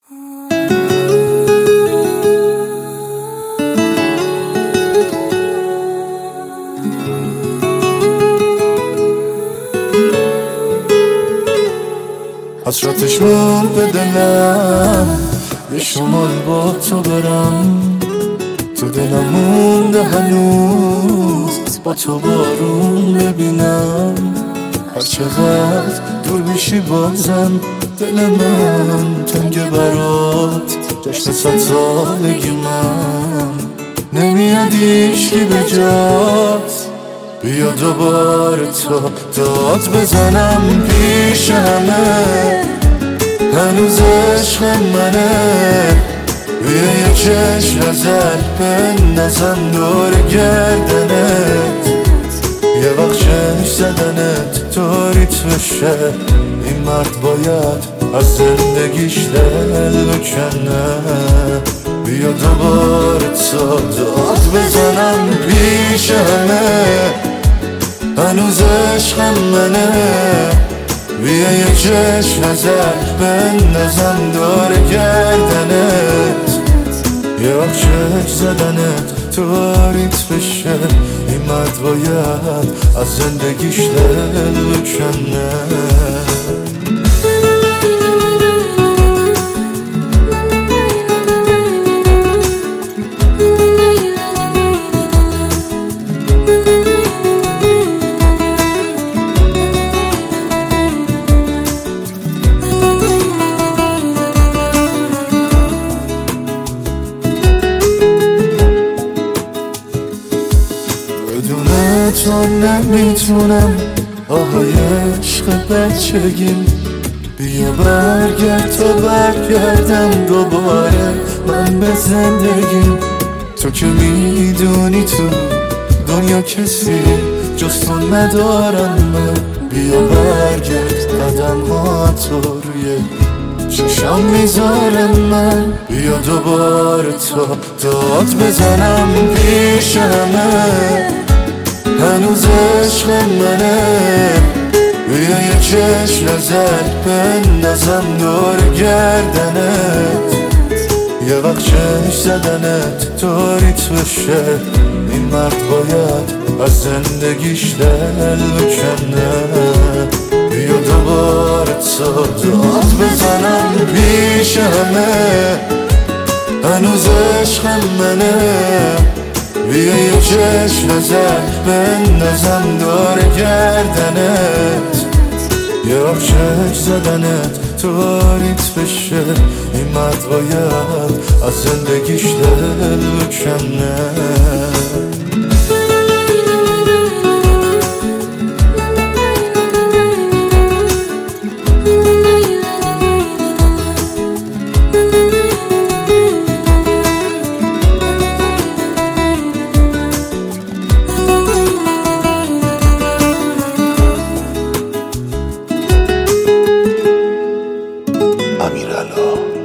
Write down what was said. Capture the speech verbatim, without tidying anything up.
حسرتش مون به دلم یه شمال با تو برم، تو دلم مونده هنوز با تو بارون ببینم. هر چقدر دور میشی بازم دل من تنگه برات، جشن صد سالگی من نمیاد هیچکی به جات. بیا دوباره تو داد بزنم پیش همه، هنوز عشق منه. بیا یه چشم ازل بندازم دور گردنت، یه وقت چشم زدنت طوریت بشه. این مرد باید از زندگیش دل بکنه. بیا دوباره تو داد بزنم پیش همه، هنوز عشق منه. بیا یه چشم ازل بندازم دور گردنت، یه وقت چشم زدنت طوریت بشه. این مرد باید از زندگیش دل بکنه. بدون تو نمیتونم آهای عشق بچگیم. بیا برگرد تا برگردم دوباره من به زندگیم. تو که میدونی تو دنیا کسی جز تو ندارم من. بیا برگرد قدم ها تو روی چشم میذارم من. بیا دوباره تو داد بزنم پیش همه، هنوز عشق منه. بیا یه چشم ازل بندازم دور گردنت، یه وقت چشم زدنت طوریت بشه. این مرد باید از زندگیش دل بکنه. بیا دوباره تو داد بزنم پیش همه، هنوز عشق منه. بیا یه چشم ازل بندازم دور گردنت، یه وقت چشم زدنت طوریت بشه. این مرد باید از زندگیش دل بکنه. امیرعلا